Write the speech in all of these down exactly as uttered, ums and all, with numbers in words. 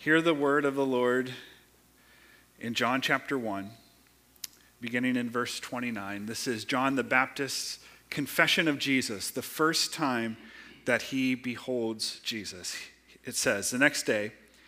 Hear the word of the Lord in John chapter one, beginning in verse twenty-nine. This is John the Baptist's confession of Jesus, the first time that he beholds Jesus. It says, the next day,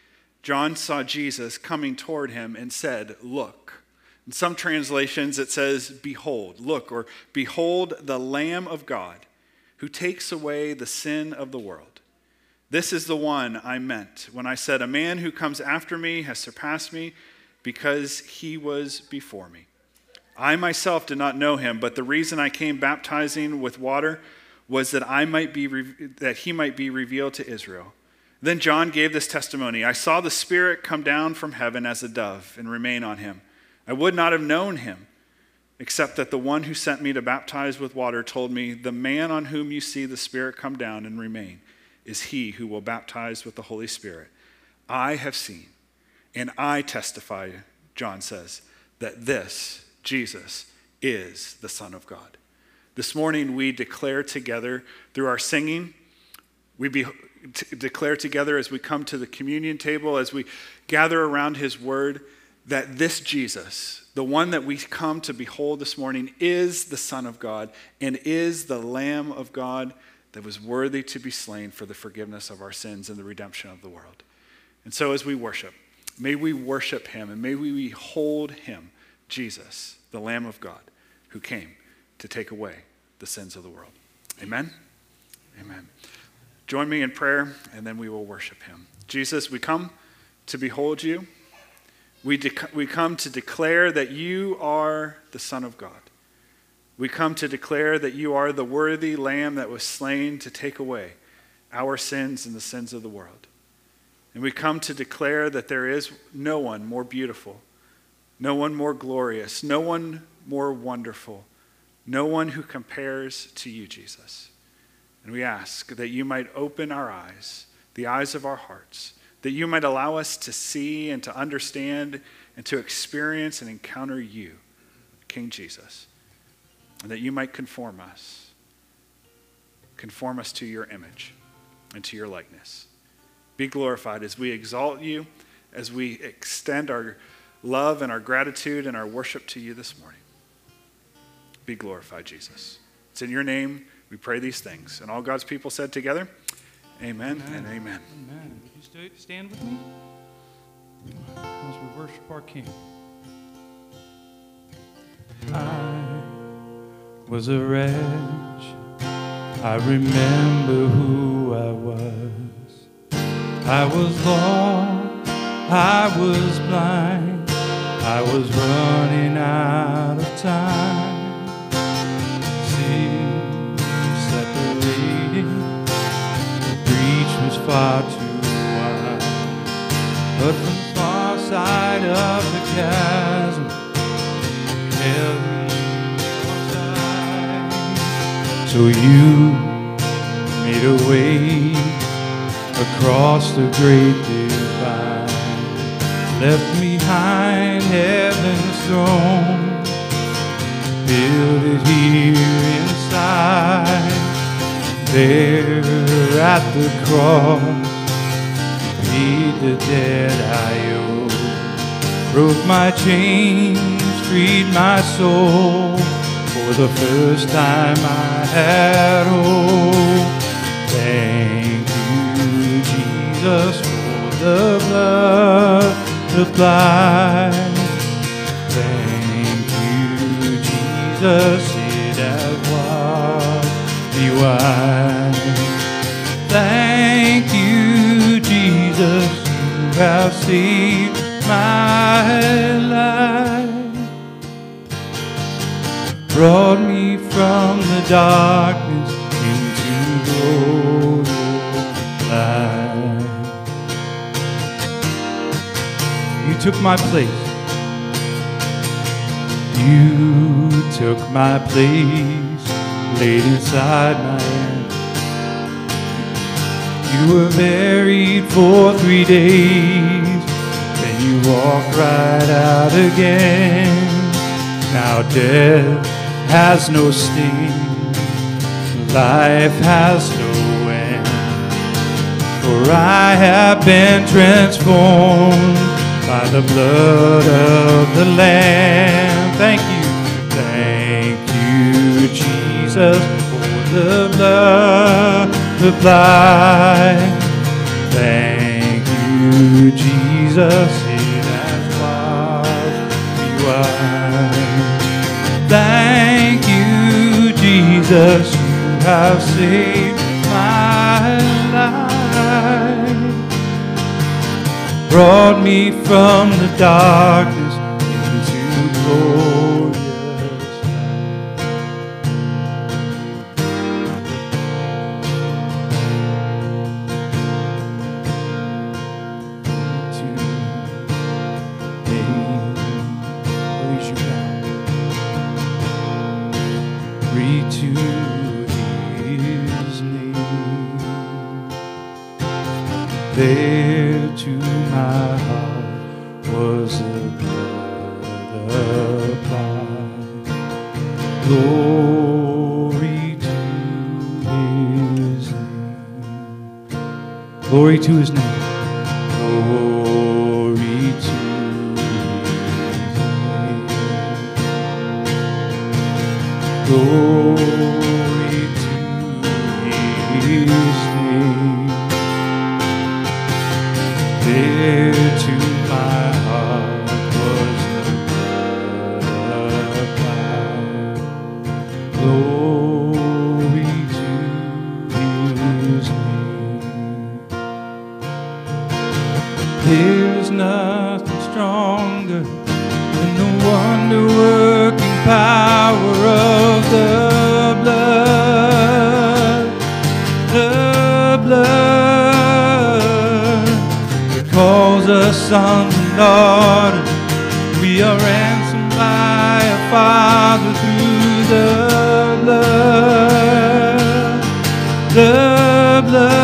John saw Jesus coming toward him and said, "Look." In some translations, it says, "Behold," look, or "Behold the Lamb of God who takes away the sin of the world. This is the one I meant when I said, a man who comes after me has surpassed me because he was before me. I myself did not know him, but the reason I came baptizing with water was that I might be that he might be revealed to Israel." Then John gave this testimony, "I saw the Spirit come down from heaven as a dove and remain on him. I would not have known him, except that the one who sent me to baptize with water told me, the man on whom you see the Spirit come down and remain is he who will baptize with the Holy Spirit. I have seen, and I testify," John says, "that this, Jesus, is the Son of God." This morning we declare together through our singing, we be, t- declare together as we come to the communion table, as we gather around his word, that this Jesus, the one that we come to behold this morning, is the Son of God and is the Lamb of God that was worthy to be slain for the forgiveness of our sins and the redemption of the world. And so as we worship, may we worship him and may we behold him, Jesus, the Lamb of God, who came to take away the sins of the world. Amen? Amen. Join me in prayer and then we will worship him. Jesus, we come to behold you. We, dec- we come to declare that you are the Son of God. We come to declare that you are the worthy Lamb that was slain to take away our sins and the sins of the world. And we come to declare that there is no one more beautiful, no one more glorious, no one more wonderful, no one who compares to you, Jesus. And we ask that you might open our eyes, the eyes of our hearts, that you might allow us to see and to understand and to experience and encounter you, King Jesus. And that you might conform us, conform us to your image and to your likeness. Be glorified as we exalt you, as we extend our love and our gratitude and our worship to you this morning. Be glorified, Jesus. It's in your name we pray these things. And all God's people said together, amen, amen. and amen. Amen. Would you stand with me as we worship our King? I was a wretch. I remember who I was. I was lost. I was blind. I was running out of time. Sin separated. The breach was far too wide. But from the far side of the chasm, held me. So you made a way across the great divide, left behind heaven's throne, built it here inside. There at the cross, you paid the debt I owed, broke my chains, freed my soul. For the first time I had hope. Thank you, Jesus, for the blood applied. Thank you, Jesus, it has washed me white. Thank you, Jesus, you have saved my life. Brought me from the darkness into glorious light. You took my place. You took my place, laid inside my hand. You were buried for three days, then you walked right out again. Now death has no sting, life has no end. for I have been transformed by the blood of the Lamb. Thank you. Thank you, Jesus, for the blood applied. Thank you, Jesus, it has washed me white. Thank you, Jesus, you have saved my life. Brought me from the darkness into glorious light. Read to His name. There to my heart was the blood applied. Glory to His name. Glory to His name. Glory to His name. Glory to His name. There to my heart was the blood applied. Glory to His name. There's nothing stronger than the wonder-working power of the blood, the blood. Calls us sons and daughters. We are ransomed by our Father through the blood, the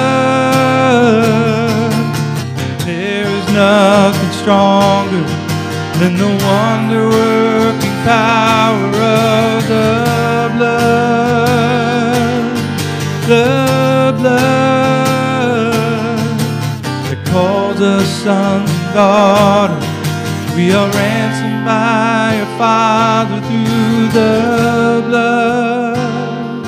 blood. There is nothing stronger than the wonder-working power of the blood, the blood. Calls us sons and daughters. We are ransomed by our Father through the blood.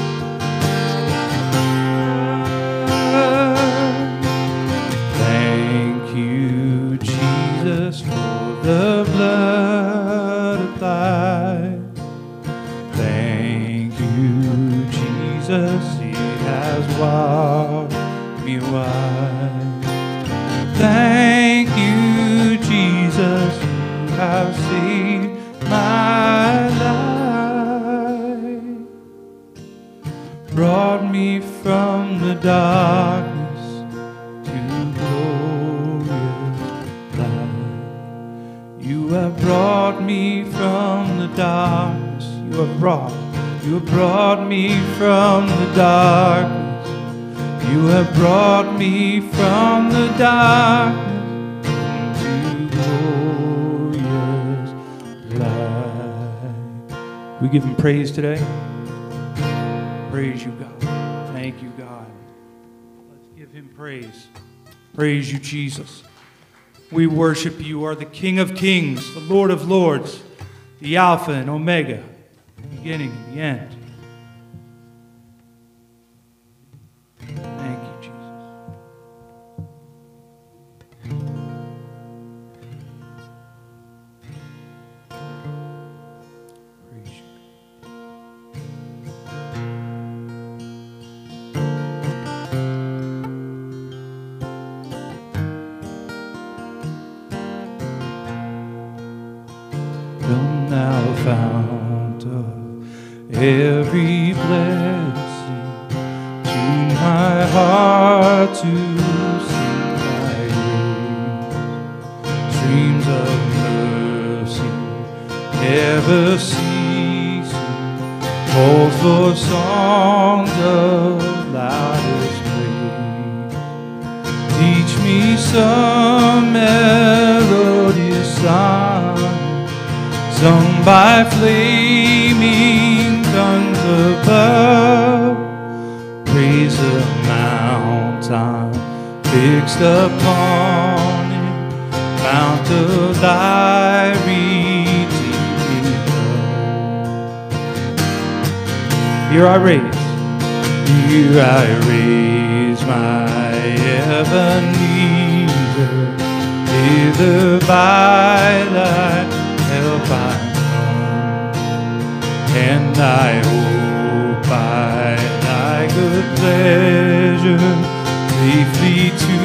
Thank you, Jesus, for the blood applied. Thank you, Jesus, it has washed me white. Thank you, Jesus, you have saved my life. Brought me from the darkness to glorious light. You have brought me from the darkness. You have brought, you have brought me from the darkness. You have brought me from the darkness into glorious light. We give Him praise today. Praise you, God. Thank you, God. Let's give Him praise. Praise you, Jesus. We worship you. You are the King of kings, the Lord of lords, the Alpha and Omega, the beginning and the end. Thank you, Jesus. Praise you. Come thou fount of every blessing, my heart to sing thy grace. Streams of mercy never ceasing, calls for songs of loudest praise. Teach me some melodious song, sung by flaming tongues above. Praise the mountain, fixed upon it, Mount of thy redeeming love. Here I raise, here I raise my Ebenezer, hither by thy help I'm come, and I hope by thy good pleasure safely to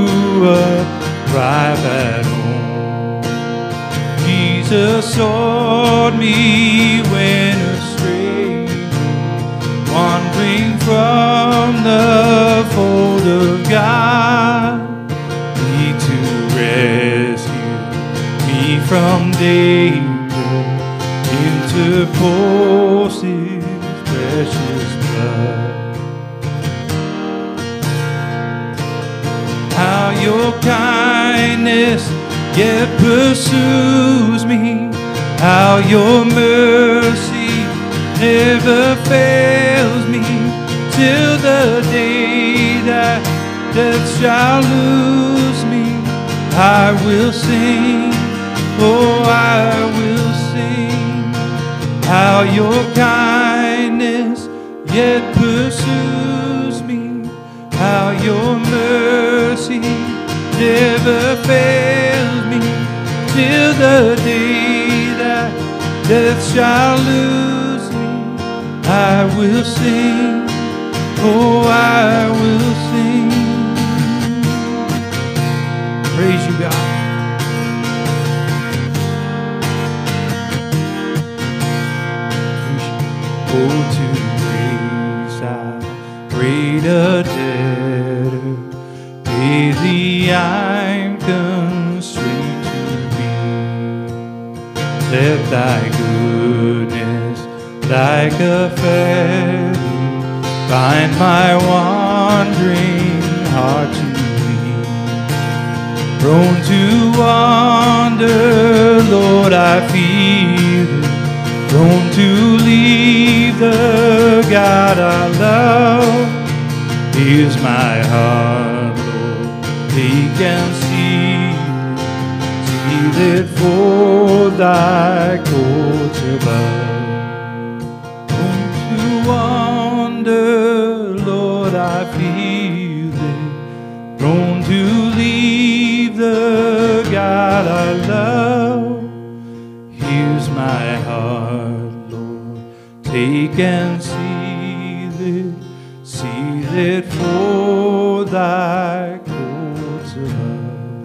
arrive at home. Jesus sought me when a stranger, wandering from the fold of God, He to rescue me from danger, interpose His precious blood. How your kindness yet pursues me, how your mercy never fails me, till the day that death shall lose me. I will sing, oh I will sing, how your kindness yet pursues me, how your mercy never fails me, till the day that death shall lose me. I will sing, oh I will sing. Praise you, God. Oh, to grace I prayed a debtor, daily I'm constrained to be. Let thy goodness like a feather bind my wandering heart to thee. Prone to wander, Lord, I feel it, prone to leave the God I love. Here's my heart, Lord, take and seal it, seal it for thy courts above. Prone to wander, Lord, I feel it, prone to leave the God I love. Here's my heart, Lord, take and seal it, seal it for thy courts above.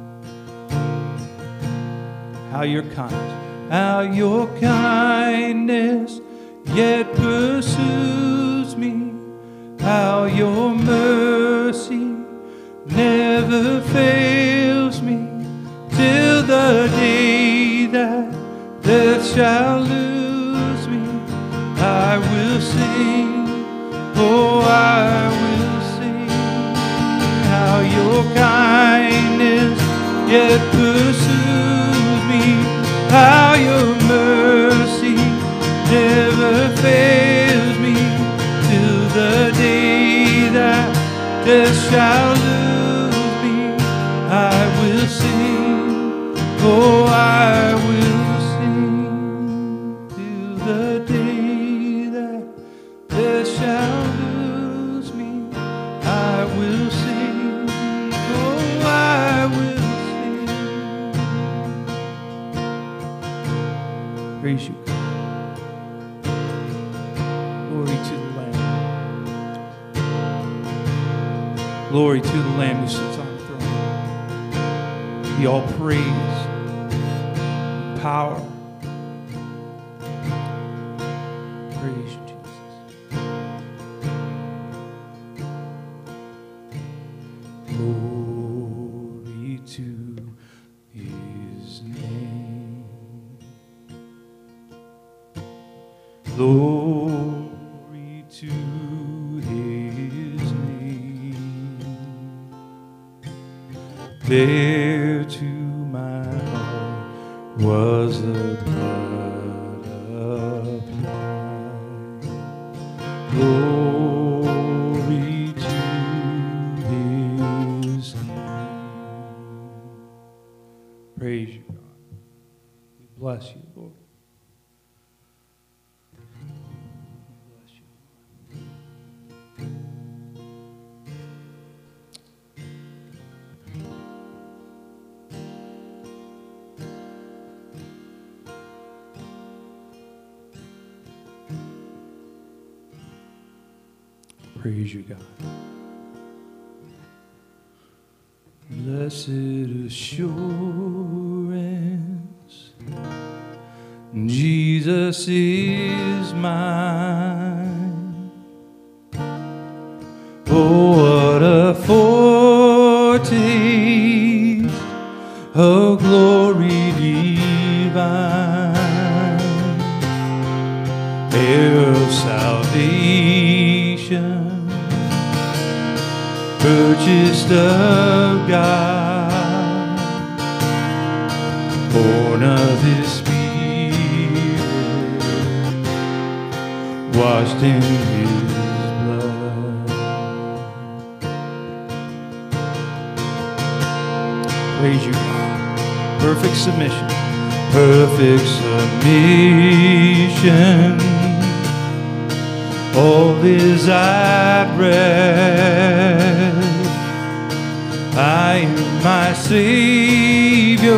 How your kindness, how your kindness yet pursues me, how your mercy never fails me, till the day that death shall lose me. I will sing, oh I will sing, how your kindness yet pursues me, how your mercy never fails me, till the day that death shall lose me. I will sing, oh I will sing, till the day that death shall lose me. I will sing, oh I will sing. Praise you, God. Glory to the Lamb. Glory to the Lamb who sits on the throne. Be all praise, power. Praise you, Jesus. Glory to His name. Glory to His name. There to my heart was the blood applied. Glory to His name. Praise you, God. We bless you, Lord. We bless you. Praise you, God. Blessed assurance, Jesus is mine. Oh, what a foretaste of glory divine, heir of salvation, purchased of God, born of His Spirit, washed in His blood. Praise you, God. Perfect submission. Perfect submission. All is at rest. I am my Savior,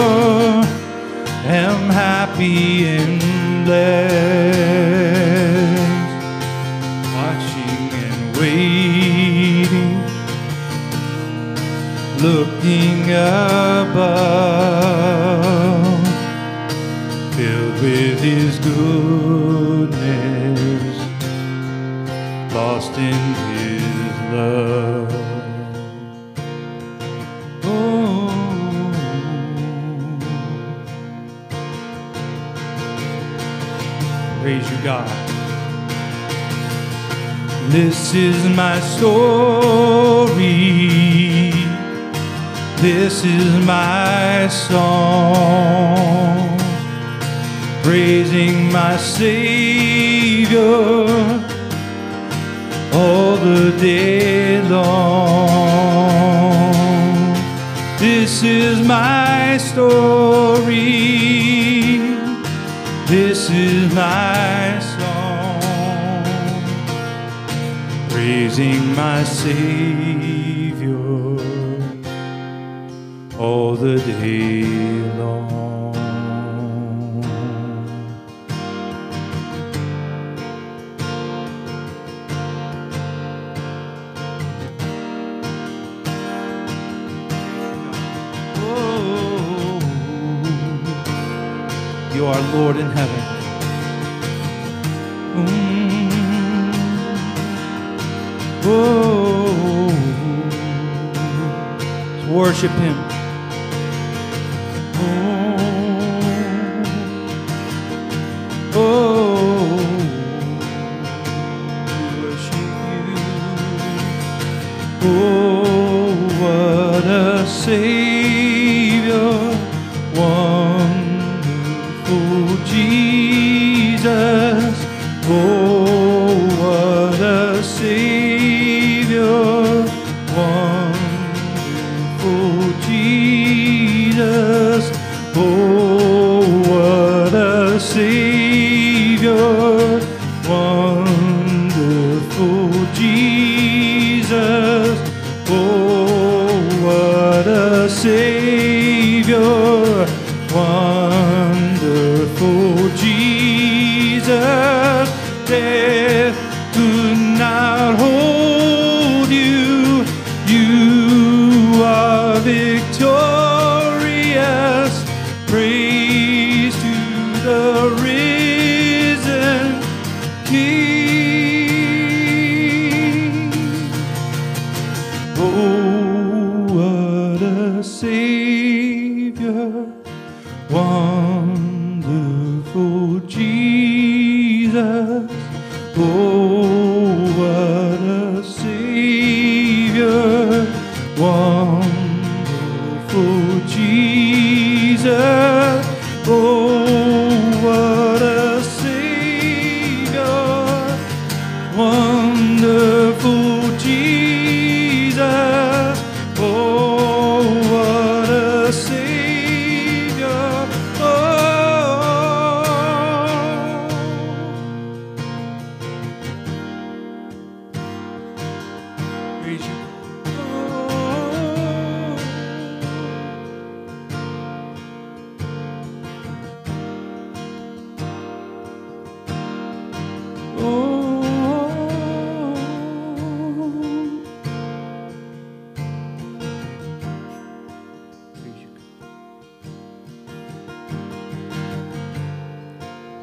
am happy and blessed, watching and waiting, looking above, filled with His goodness, lost in His love. Oh, praise you, God. This is my story. This is my song, praising my Savior all the day long. This is my story. This is my song, praising my Savior all the day long. You are Lord in heaven. Mm. Oh, let's worship Him. Oh, oh, worship You. Oh, what a Savior, wonderful Jesus. Oh, what a Savior, wonderful Jesus. Oh, what a Savior, wonderful Jesus. Oh, what a Savior, wonderful Jesus. Death could not hold You. You are victorious. Praise to the risen King. Oh, what a Savior, wonderful Jesus. Oh, what a Savior, wonderful Jesus. Oh, what a Savior, wonderful Jesus. Oh, what a Savior,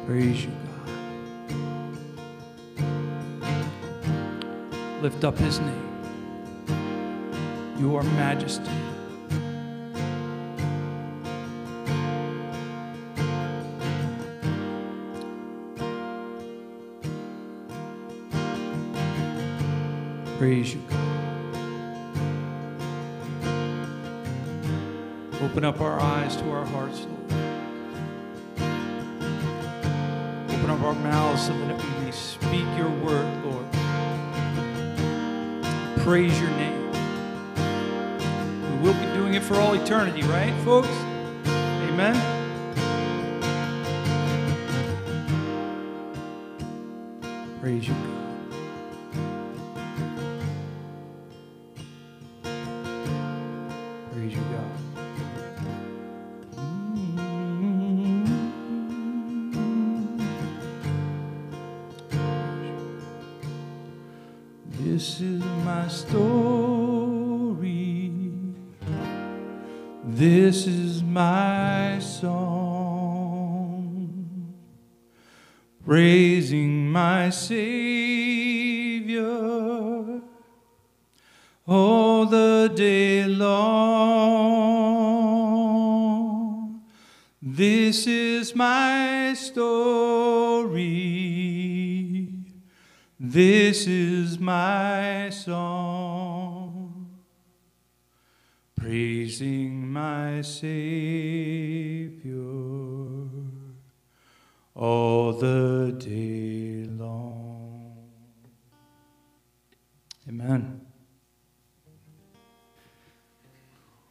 Praise you, God. Lift up his name, your majesty. Praise you, God. Open up our eyes to our hearts, Lord. Open up our mouths so that we may speak your word, Lord. Praise your name. We will be doing it for all eternity, right, folks? Amen? Praise you, God. Praise you, God. This is my story. This is my song, praising my Savior all the day long. This is my story. This is my song, praising my Savior all the day long. Amen.